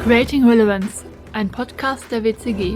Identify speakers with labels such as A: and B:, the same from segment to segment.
A: Creating Relevance, ein Podcast der WCG.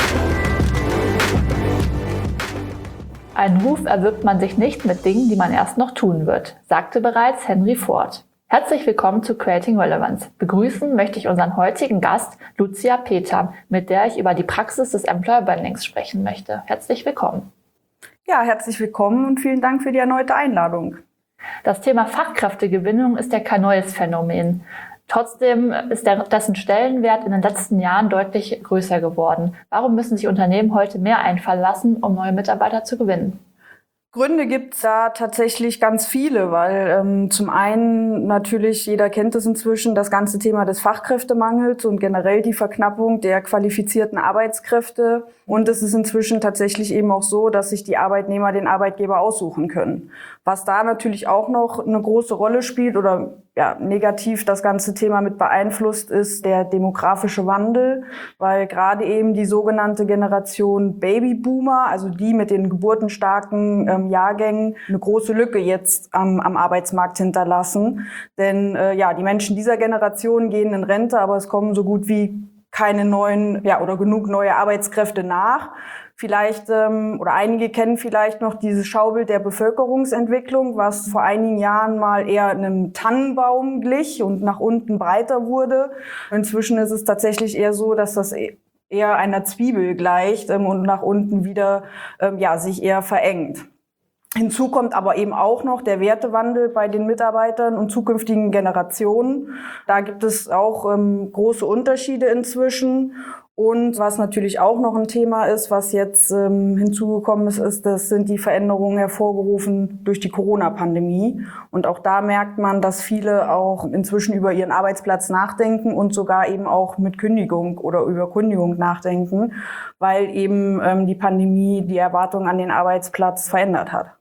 A: Einen Ruf erwirbt man sich nicht mit Dingen, die man erst noch tun wird, sagte bereits Henry Ford. Herzlich willkommen zu Creating Relevance. Begrüßen möchte ich unseren heutigen Gast, Lucia Peter, mit der ich über die Praxis des Employer Brandings sprechen möchte. Herzlich willkommen.
B: Ja, herzlich willkommen und vielen Dank für die erneute Einladung.
A: Das Thema Fachkräftegewinnung ist ja kein neues Phänomen. Trotzdem ist dessen Stellenwert in den letzten Jahren deutlich größer geworden. Warum müssen sich Unternehmen heute mehr einfallen lassen, um neue Mitarbeiter zu gewinnen?
B: Gründe gibt's da tatsächlich ganz viele, weil zum einen natürlich, jeder kennt es inzwischen, das ganze Thema des Fachkräftemangels und generell die Verknappung der qualifizierten Arbeitskräfte. Und es ist inzwischen tatsächlich eben auch so, dass sich die Arbeitnehmer den Arbeitgeber aussuchen können. Was da natürlich auch noch eine große Rolle spielt oder negativ das ganze Thema mit beeinflusst, ist der demografische Wandel, weil gerade eben die sogenannte Generation Babyboomer, also die mit den geburtenstarken Jahrgängen, eine große Lücke jetzt am Arbeitsmarkt hinterlassen. Denn die Menschen dieser Generation gehen in Rente, aber es kommen so gut wie keine neuen oder genug neue Arbeitskräfte nach. Vielleicht, oder einige kennen vielleicht noch dieses Schaubild der Bevölkerungsentwicklung, was vor einigen Jahren mal eher einem Tannenbaum glich und nach unten breiter wurde. Inzwischen ist es tatsächlich eher so, dass das eher einer Zwiebel gleicht und nach unten wieder sich eher verengt. Hinzu kommt aber eben auch noch der Wertewandel bei den Mitarbeitern und zukünftigen Generationen. Da gibt es auch große Unterschiede inzwischen. Und was natürlich auch noch ein Thema ist, was jetzt hinzugekommen ist, das sind die Veränderungen hervorgerufen durch die Corona-Pandemie. Und auch da merkt man, dass viele auch inzwischen über ihren Arbeitsplatz nachdenken und sogar eben auch mit Kündigung oder über Kündigung nachdenken, weil eben die Pandemie die Erwartungen an den Arbeitsplatz verändert hat.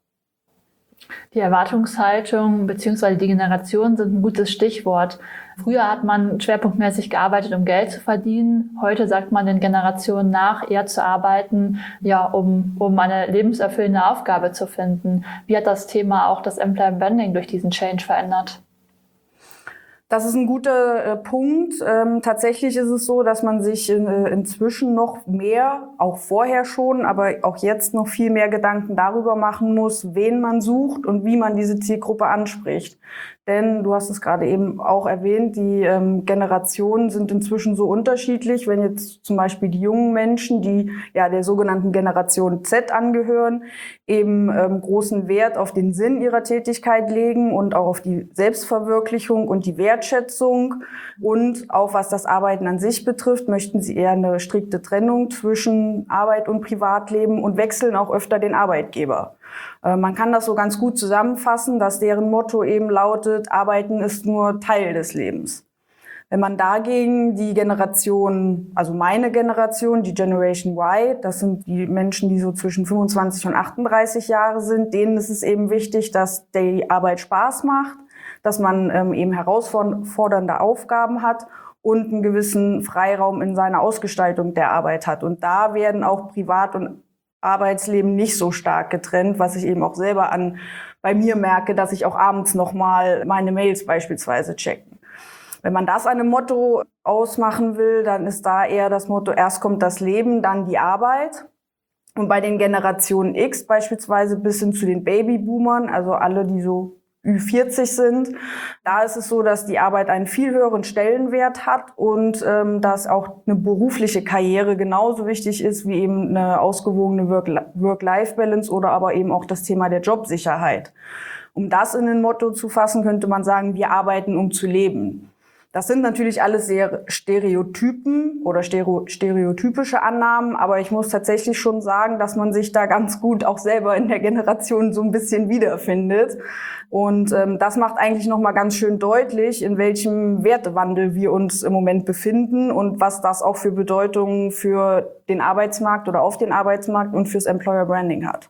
A: Die Erwartungshaltung bzw. die Generation sind ein gutes Stichwort. Früher hat man schwerpunktmäßig gearbeitet, um Geld zu verdienen. Heute sagt man den Generationen nach, eher zu arbeiten, um eine lebenserfüllende Aufgabe zu finden. Wie hat das Thema auch das Employer Branding durch diesen Change verändert?
B: Das ist ein guter Punkt. Tatsächlich ist es so, dass man sich inzwischen noch mehr, auch vorher schon, aber auch jetzt noch viel mehr Gedanken darüber machen muss, wen man sucht und wie man diese Zielgruppe anspricht. Denn du hast es gerade eben auch erwähnt, die Generationen sind inzwischen so unterschiedlich. Wenn jetzt zum Beispiel die jungen Menschen, die der sogenannten Generation Z angehören, eben großen Wert auf den Sinn ihrer Tätigkeit legen und auch auf die Selbstverwirklichung und die Wertschätzung und auch was das Arbeiten an sich betrifft, möchten sie eher eine strikte Trennung zwischen Arbeit und Privatleben und wechseln auch öfter den Arbeitgeber. Man kann das so ganz gut zusammenfassen, dass deren Motto eben lautet, Arbeiten ist nur Teil des Lebens. Wenn man dagegen die Generation, also meine Generation, die Generation Y, das sind die Menschen, die so zwischen 25 und 38 Jahre sind, denen ist es eben wichtig, dass die Arbeit Spaß macht, dass man eben herausfordernde Aufgaben hat und einen gewissen Freiraum in seiner Ausgestaltung der Arbeit hat. Und da werden auch Privat- und Arbeitsleben nicht so stark getrennt, was ich eben auch selber bei mir merke, dass ich auch abends nochmal meine Mails beispielsweise checken. Wenn man das an einem Motto ausmachen will, dann ist da eher das Motto, erst kommt das Leben, dann die Arbeit. Und bei den Generationen X beispielsweise bis hin zu den Babyboomern, also alle, die so Ü40 sind, da ist es so, dass die Arbeit einen viel höheren Stellenwert hat und dass auch eine berufliche Karriere genauso wichtig ist wie eben eine ausgewogene Work-Life-Balance oder aber eben auch das Thema der Jobsicherheit. Um das in ein Motto zu fassen, könnte man sagen, wir arbeiten, um zu leben. Das sind natürlich alles sehr Stereotypen oder stereotypische Annahmen, aber ich muss tatsächlich schon sagen, dass man sich da ganz gut auch selber in der Generation so ein bisschen wiederfindet. Und das macht eigentlich nochmal ganz schön deutlich, in welchem Wertewandel wir uns im Moment befinden und was das auch für Bedeutungen für den Arbeitsmarkt oder auf den Arbeitsmarkt und fürs Employer Branding hat.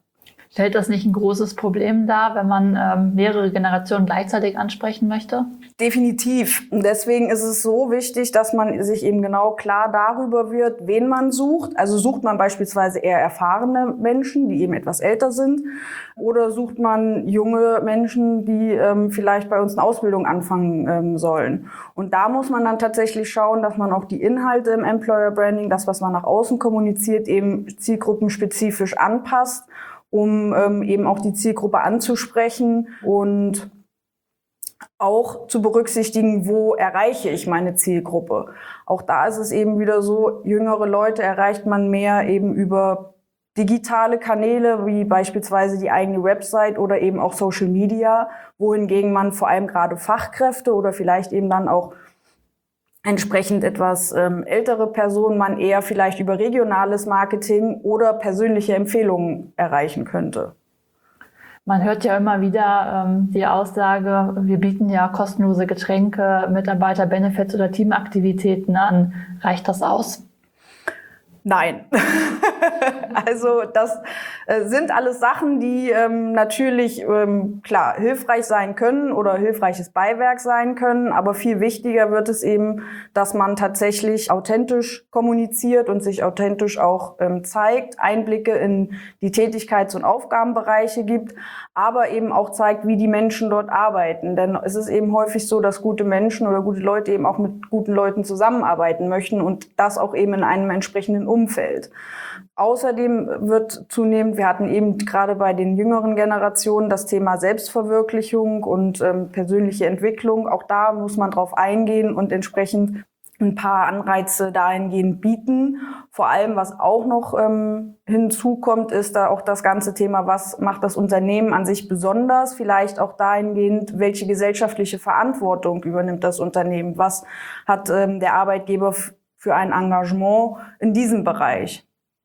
A: Stellt das nicht ein großes Problem dar, wenn man mehrere Generationen gleichzeitig ansprechen möchte?
B: Definitiv. Und deswegen ist es so wichtig, dass man sich eben genau klar darüber wird, wen man sucht. Also sucht man beispielsweise eher erfahrene Menschen, die eben etwas älter sind, oder sucht man junge Menschen, die vielleicht bei uns eine Ausbildung anfangen sollen. Und da muss man dann tatsächlich schauen, dass man auch die Inhalte im Employer Branding, das, was man nach außen kommuniziert, eben zielgruppenspezifisch anpasst, um eben auch die Zielgruppe anzusprechen und auch zu berücksichtigen, wo erreiche ich meine Zielgruppe. Auch da ist es eben wieder so, jüngere Leute erreicht man mehr eben über digitale Kanäle, wie beispielsweise die eigene Website oder eben auch Social Media, wohingegen man vor allem gerade Fachkräfte oder vielleicht eben dann auch entsprechend etwas ältere Personen man eher vielleicht über regionales Marketing oder persönliche Empfehlungen erreichen könnte.
A: Man hört ja immer wieder die Aussage, wir bieten ja kostenlose Getränke, Mitarbeiter-Benefits oder Teamaktivitäten an. Reicht das aus?
B: Nein. Also das sind alles Sachen, die natürlich klar hilfreich sein können oder hilfreiches Beiwerk sein können, aber viel wichtiger wird es eben, dass man tatsächlich authentisch kommuniziert und sich authentisch auch zeigt, Einblicke in die Tätigkeits- und Aufgabenbereiche gibt, aber eben auch zeigt, wie die Menschen dort arbeiten. Denn es ist eben häufig so, dass gute Menschen oder gute Leute eben auch mit guten Leuten zusammenarbeiten möchten und das auch eben in einem entsprechenden Umfeld. Außerdem wird zunehmend, wir hatten eben gerade bei den jüngeren Generationen das Thema Selbstverwirklichung und persönliche Entwicklung. Auch da muss man drauf eingehen und entsprechend ein paar Anreize dahingehend bieten. Vor allem, was auch noch hinzukommt, ist da auch das ganze Thema, was macht das Unternehmen an sich besonders? Vielleicht auch dahingehend, welche gesellschaftliche Verantwortung übernimmt das Unternehmen? Was hat der Arbeitgeber für ein Engagement in diesem Bereich?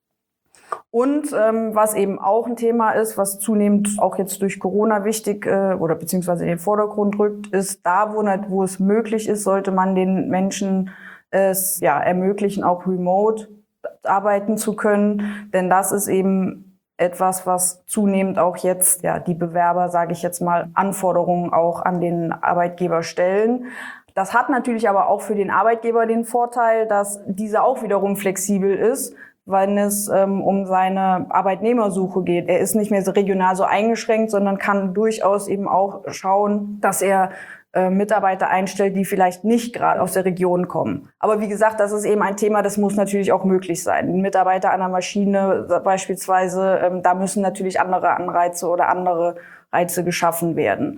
B: Und was eben auch ein Thema ist, was zunehmend auch jetzt durch Corona wichtig oder beziehungsweise in den Vordergrund rückt, ist da, wo es möglich ist, sollte man den Menschen es ermöglichen, auch remote arbeiten zu können. Denn das ist eben etwas, was zunehmend auch jetzt die Bewerber, sage ich jetzt mal, Anforderungen auch an den Arbeitgeber stellen. Das hat natürlich aber auch für den Arbeitgeber den Vorteil, dass dieser auch wiederum flexibel ist, wenn es um seine Arbeitnehmersuche geht. Er ist nicht mehr so regional so eingeschränkt, sondern kann durchaus eben auch schauen, dass er Mitarbeiter einstellt, die vielleicht nicht gerade aus der Region kommen. Aber wie gesagt, das ist eben ein Thema, das muss natürlich auch möglich sein. Ein Mitarbeiter an der Maschine beispielsweise, da müssen natürlich andere Anreize oder andere Reize geschaffen werden.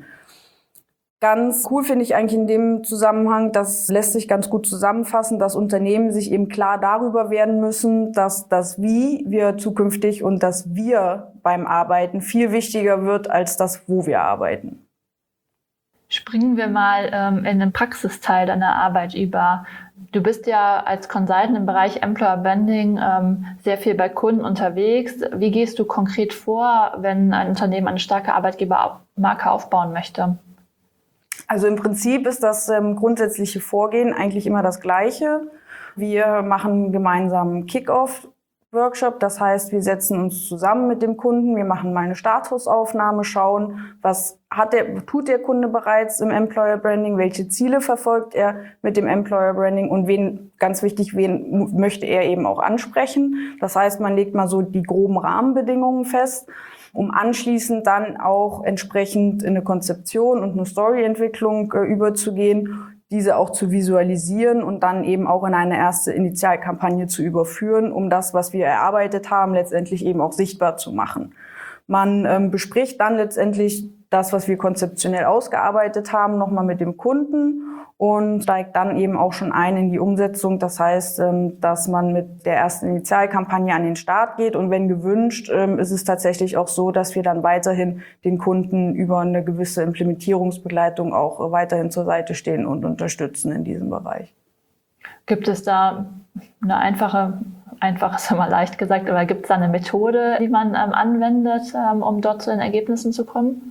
B: Ganz cool finde ich eigentlich in dem Zusammenhang, das lässt sich ganz gut zusammenfassen, dass Unternehmen sich eben klar darüber werden müssen, dass das Wie wir zukünftig und das Wir beim Arbeiten viel wichtiger wird als das Wo wir arbeiten.
A: Springen wir mal in den Praxisteil deiner Arbeit über. Du bist ja als Consultant im Bereich Employer Branding sehr viel bei Kunden unterwegs. Wie gehst du konkret vor, wenn ein Unternehmen eine starke Arbeitgebermarke aufbauen möchte?
B: Also im Prinzip ist das grundsätzliche Vorgehen eigentlich immer das Gleiche. Wir machen gemeinsam einen Kick-Off-Workshop, das heißt, wir setzen uns zusammen mit dem Kunden, wir machen mal eine Statusaufnahme, schauen, was tut der Kunde bereits im Employer Branding, welche Ziele verfolgt er mit dem Employer Branding und wen möchte er eben auch ansprechen. Das heißt, man legt mal so die groben Rahmenbedingungen fest, um anschließend dann auch entsprechend in eine Konzeption und eine Storyentwicklung überzugehen, diese auch zu visualisieren und dann eben auch in eine erste Initialkampagne zu überführen, um das, was wir erarbeitet haben, letztendlich eben auch sichtbar zu machen. Man bespricht dann letztendlich das, was wir konzeptionell ausgearbeitet haben, nochmal mit dem Kunden und steigt dann eben auch schon ein in die Umsetzung. Das heißt, dass man mit der ersten Initialkampagne an den Start geht und wenn gewünscht, ist es tatsächlich auch so, dass wir dann weiterhin den Kunden über eine gewisse Implementierungsbegleitung auch weiterhin zur Seite stehen und unterstützen in diesem Bereich.
A: Gibt es da eine einfach ist immer leicht gesagt, aber gibt es da eine Methode, die man anwendet, um dort zu den Ergebnissen zu kommen?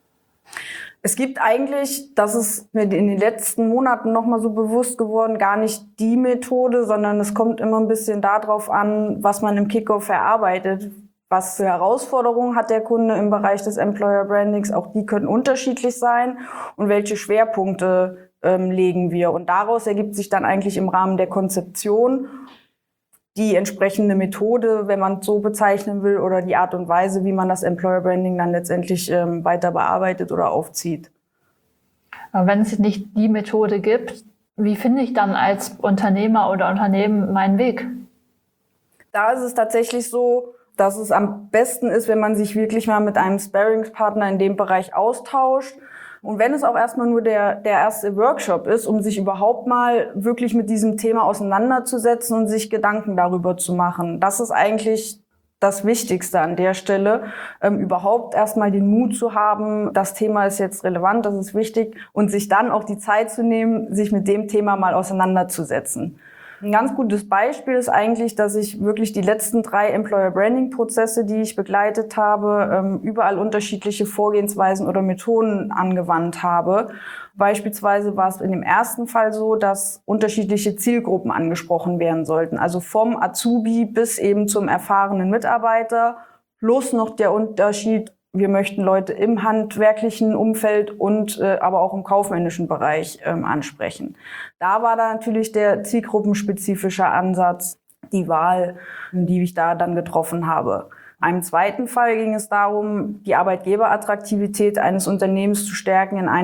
B: Es gibt eigentlich, das ist mir in den letzten Monaten nochmal so bewusst geworden, gar nicht die Methode, sondern es kommt immer ein bisschen darauf an, was man im Kickoff erarbeitet. Was für Herausforderungen hat der Kunde im Bereich des Employer Brandings? Auch die können unterschiedlich sein. Und welche Schwerpunkte legen wir? Und daraus ergibt sich dann eigentlich im Rahmen der Konzeption die entsprechende Methode, wenn man es so bezeichnen will, oder die Art und Weise, wie man das Employer Branding dann letztendlich weiter bearbeitet oder aufzieht.
A: Aber wenn es nicht die Methode gibt, wie finde ich dann als Unternehmer oder Unternehmen meinen Weg?
B: Da ist es tatsächlich so, dass es am besten ist, wenn man sich wirklich mal mit einem Sparringspartner in dem Bereich austauscht. Und wenn es auch erstmal nur der erste Workshop ist, um sich überhaupt mal wirklich mit diesem Thema auseinanderzusetzen und sich Gedanken darüber zu machen. Das ist eigentlich das Wichtigste an der Stelle, überhaupt erstmal den Mut zu haben, das Thema ist jetzt relevant, das ist wichtig, und sich dann auch die Zeit zu nehmen, sich mit dem Thema mal auseinanderzusetzen. Ein ganz gutes Beispiel ist eigentlich, dass ich wirklich die letzten 3 Employer Branding Prozesse, die ich begleitet habe, überall unterschiedliche Vorgehensweisen oder Methoden angewandt habe. Beispielsweise war es in dem ersten Fall so, dass unterschiedliche Zielgruppen angesprochen werden sollten. Also vom Azubi bis eben zum erfahrenen Mitarbeiter. Plus noch der Unterschied, wir möchten Leute im handwerklichen Umfeld und aber auch im kaufmännischen Bereich ansprechen. Da war da natürlich der zielgruppenspezifische Ansatz die Wahl, die ich da dann getroffen habe. In einem zweiten Fall ging es darum, die Arbeitgeberattraktivität eines Unternehmens zu stärken in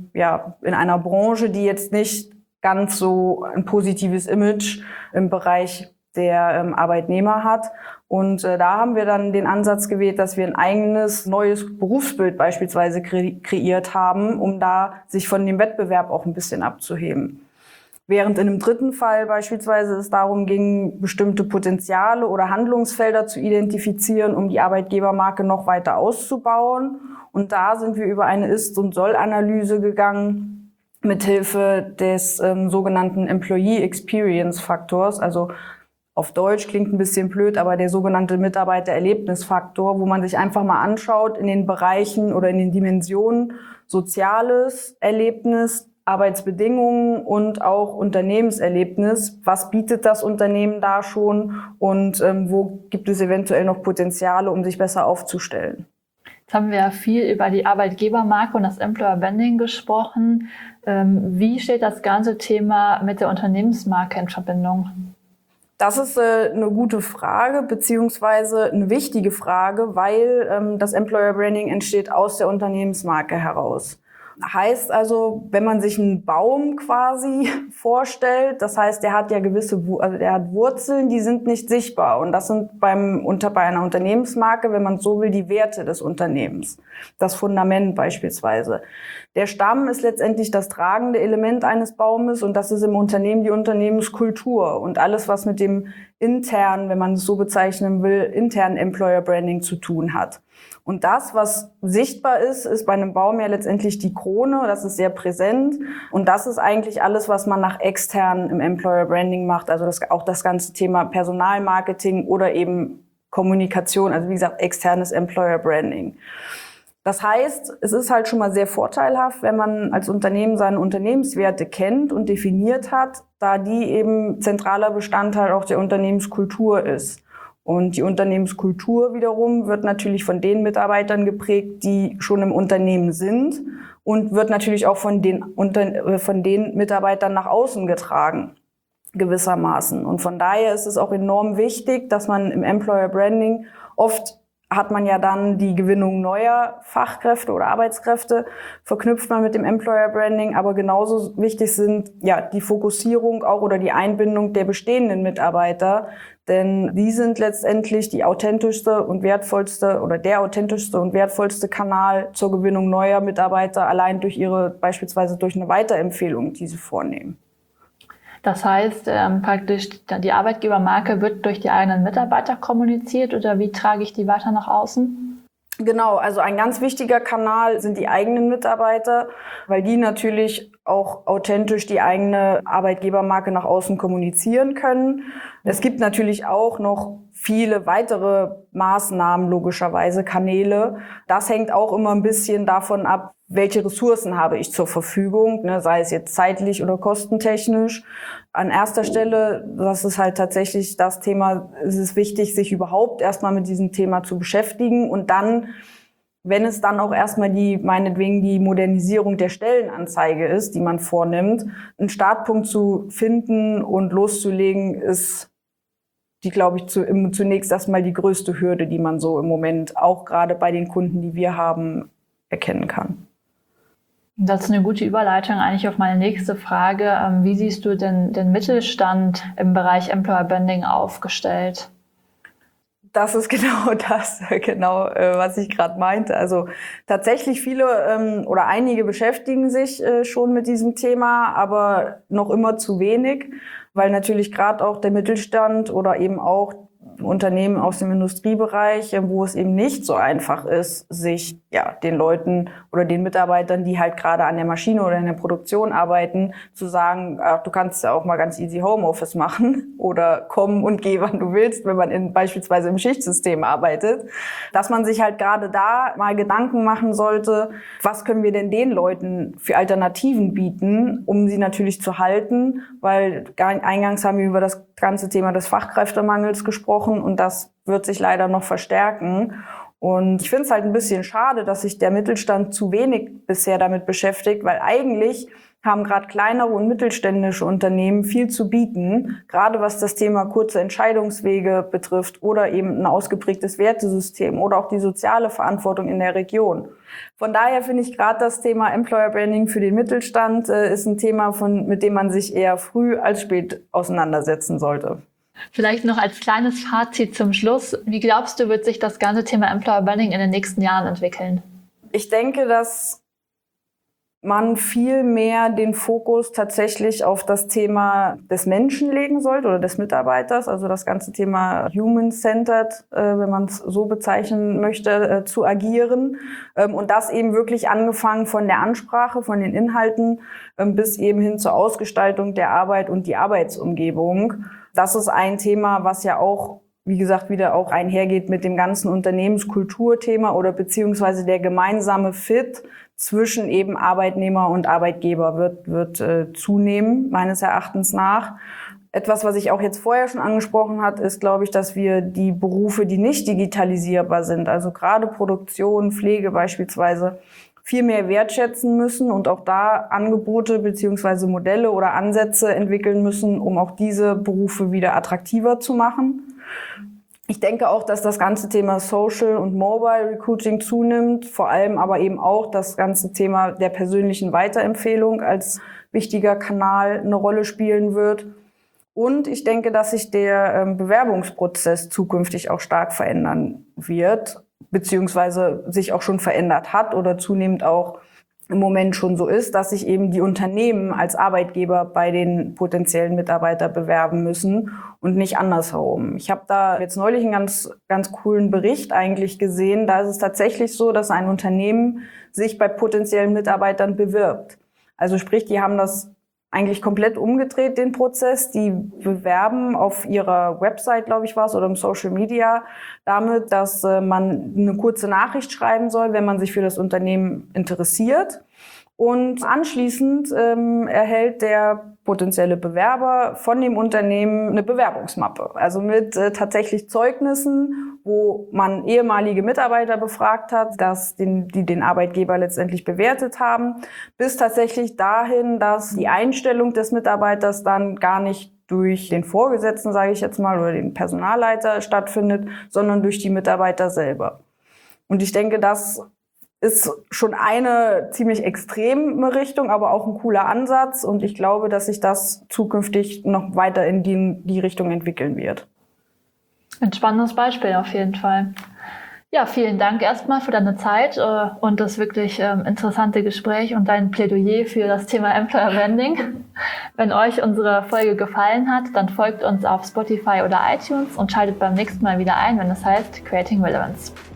B: einer Branche, die jetzt nicht ganz so ein positives Image im Bereich der Arbeitnehmer hat. Und da haben wir dann den Ansatz gewählt, dass wir ein eigenes neues Berufsbild beispielsweise kreiert haben, um da sich von dem Wettbewerb auch ein bisschen abzuheben. Während in einem dritten Fall beispielsweise es darum ging, bestimmte Potenziale oder Handlungsfelder zu identifizieren, um die Arbeitgebermarke noch weiter auszubauen. Und da sind wir über eine Ist- und Soll-Analyse gegangen, mithilfe des sogenannten Employee Experience Faktors, also auf Deutsch klingt ein bisschen blöd, aber der sogenannte Mitarbeitererlebnisfaktor, wo man sich einfach mal anschaut in den Bereichen oder in den Dimensionen Soziales Erlebnis, Arbeitsbedingungen und auch Unternehmenserlebnis. Was bietet das Unternehmen da schon und wo gibt es eventuell noch Potenziale, um sich besser aufzustellen?
A: Jetzt haben wir ja viel über die Arbeitgebermarke und das Employer Branding gesprochen. Wie steht das ganze Thema mit der Unternehmensmarke in Verbindung?
B: Das ist eine gute Frage, beziehungsweise eine wichtige Frage, weil das Employer Branding entsteht aus der Unternehmensmarke heraus. Heißt also, wenn man sich einen Baum quasi vorstellt, das heißt, der hat ja der hat Wurzeln, die sind nicht sichtbar. Und das sind bei einer Unternehmensmarke, wenn man so will, die Werte des Unternehmens. Das Fundament beispielsweise. Der Stamm ist letztendlich das tragende Element eines Baumes und das ist im Unternehmen die Unternehmenskultur und alles, was mit dem internen, wenn man es so bezeichnen will, internen Employer Branding zu tun hat. Und das, was sichtbar ist bei einem Baum ja letztendlich die Krone, das ist sehr präsent. Und das ist eigentlich alles, was man nach extern im Employer Branding macht, also auch das ganze Thema Personalmarketing oder eben Kommunikation, also wie gesagt, externes Employer Branding. Das heißt, es ist halt schon mal sehr vorteilhaft, wenn man als Unternehmen seine Unternehmenswerte kennt und definiert hat, da die eben zentraler Bestandteil auch der Unternehmenskultur ist. Und die Unternehmenskultur wiederum wird natürlich von den Mitarbeitern geprägt, die schon im Unternehmen sind und wird natürlich auch von den Mitarbeitern nach außen getragen, gewissermaßen. Und von daher ist es auch enorm wichtig, dass man im Employer Branding oft hat man ja dann die Gewinnung neuer Fachkräfte oder Arbeitskräfte, verknüpft man mit dem Employer Branding, aber genauso wichtig sind ja die Fokussierung auch oder die Einbindung der bestehenden Mitarbeiter, denn die sind letztendlich die authentischste und wertvollste oder der authentischste und wertvollste Kanal zur Gewinnung neuer Mitarbeiter, allein beispielsweise durch eine Weiterempfehlung, die sie vornehmen.
A: Das heißt, praktisch die Arbeitgebermarke wird durch die eigenen Mitarbeiter kommuniziert oder wie trage ich die weiter nach außen?
B: Genau, also ein ganz wichtiger Kanal sind die eigenen Mitarbeiter, weil die natürlich auch authentisch die eigene Arbeitgebermarke nach außen kommunizieren können. Es gibt natürlich auch noch viele weitere Maßnahmen, logischerweise Kanäle. Das hängt auch immer ein bisschen davon ab, welche Ressourcen habe ich zur Verfügung, ne, sei es jetzt zeitlich oder kostentechnisch. An erster Stelle, das ist halt tatsächlich das Thema, es ist wichtig, sich überhaupt erstmal mit diesem Thema zu beschäftigen und dann, wenn es dann auch erstmal meinetwegen die Modernisierung der Stellenanzeige ist, die man vornimmt, einen Startpunkt zu finden und loszulegen, ist die, glaube ich, zunächst erstmal die größte Hürde, die man so im Moment auch gerade bei den Kunden, die wir haben, erkennen kann.
A: Das ist eine gute Überleitung eigentlich auf meine nächste Frage. Wie siehst du denn den Mittelstand im Bereich Employer Branding aufgestellt?
B: Das ist genau, was ich gerade meinte. Also tatsächlich viele oder einige beschäftigen sich schon mit diesem Thema, aber noch immer zu wenig, weil natürlich gerade auch der Mittelstand oder eben auch Unternehmen aus dem Industriebereich, wo es eben nicht so einfach ist, sich den Leuten oder den Mitarbeitern, die halt gerade an der Maschine oder in der Produktion arbeiten, zu sagen, du kannst ja auch mal ganz easy Homeoffice machen oder kommen und geh, wann du willst, wenn man beispielsweise im Schichtsystem arbeitet. Dass man sich halt gerade da mal Gedanken machen sollte, was können wir denn den Leuten für Alternativen bieten, um sie natürlich zu halten, weil eingangs haben wir über das ganze Thema des Fachkräftemangels gesprochen und das wird sich leider noch verstärken. Und ich finde es halt ein bisschen schade, dass sich der Mittelstand zu wenig bisher damit beschäftigt, weil eigentlich haben gerade kleinere und mittelständische Unternehmen viel zu bieten, gerade was das Thema kurze Entscheidungswege betrifft oder eben ein ausgeprägtes Wertesystem oder auch die soziale Verantwortung in der Region. Von daher finde ich gerade das Thema Employer Branding für den Mittelstand ist ein Thema, mit dem man sich eher früh als spät auseinandersetzen sollte.
A: Vielleicht noch als kleines Fazit zum Schluss. Wie glaubst du, wird sich das ganze Thema Employer Branding in den nächsten Jahren entwickeln?
B: Ich denke, dass man viel mehr den Fokus tatsächlich auf das Thema des Menschen legen sollte oder des Mitarbeiters, also das ganze Thema human-centered, wenn man es so bezeichnen möchte, zu agieren. Und das eben wirklich angefangen von der Ansprache, von den Inhalten bis eben hin zur Ausgestaltung der Arbeit und die Arbeitsumgebung. Das ist ein Thema, was ja auch, wie gesagt, wieder auch einhergeht mit dem ganzen Unternehmenskulturthema oder beziehungsweise der gemeinsame Fit zwischen eben Arbeitnehmer und Arbeitgeber wird zunehmen, meines Erachtens nach. Etwas, was ich auch jetzt vorher schon angesprochen hat, ist, glaube ich, dass wir die Berufe, die nicht digitalisierbar sind, also gerade Produktion, Pflege beispielsweise, viel mehr wertschätzen müssen und auch da Angebote beziehungsweise Modelle oder Ansätze entwickeln müssen, um auch diese Berufe wieder attraktiver zu machen. Ich denke auch, dass das ganze Thema Social und Mobile Recruiting zunimmt, vor allem aber eben auch das ganze Thema der persönlichen Weiterempfehlung als wichtiger Kanal eine Rolle spielen wird. Und ich denke, dass sich der Bewerbungsprozess zukünftig auch stark verändern wird, beziehungsweise sich auch schon verändert hat oder zunehmend auch im Moment schon so ist, dass sich eben die Unternehmen als Arbeitgeber bei den potenziellen Mitarbeitern bewerben müssen und nicht andersherum. Ich habe da jetzt neulich einen ganz coolen Bericht eigentlich gesehen. Da ist es tatsächlich so, dass ein Unternehmen sich bei potenziellen Mitarbeitern bewirbt. Also sprich, die haben das eigentlich komplett umgedreht, den Prozess. Die bewerben auf ihrer Website, glaube ich, war es, oder im Social Media damit, dass man eine kurze Nachricht schreiben soll, wenn man sich für das Unternehmen interessiert. Und anschließend erhält der potenzielle Bewerber von dem Unternehmen eine Bewerbungsmappe. Also mit tatsächlich Zeugnissen, wo man ehemalige Mitarbeiter befragt hat, die den Arbeitgeber letztendlich bewertet haben, bis tatsächlich dahin, dass die Einstellung des Mitarbeiters dann gar nicht durch den Vorgesetzten, sage ich jetzt mal, oder den Personalleiter stattfindet, sondern durch die Mitarbeiter selber. Und ich denke, das ist schon eine ziemlich extreme Richtung, aber auch ein cooler Ansatz. Und ich glaube, dass sich das zukünftig noch weiter in die Richtung entwickeln wird.
A: Ein spannendes Beispiel auf jeden Fall. Ja, vielen Dank erstmal für deine Zeit und das wirklich interessante Gespräch und dein Plädoyer für das Thema Employer Branding. Wenn euch unsere Folge gefallen hat, dann folgt uns auf Spotify oder iTunes und schaltet beim nächsten Mal wieder ein, wenn es heißt Creating Relevance.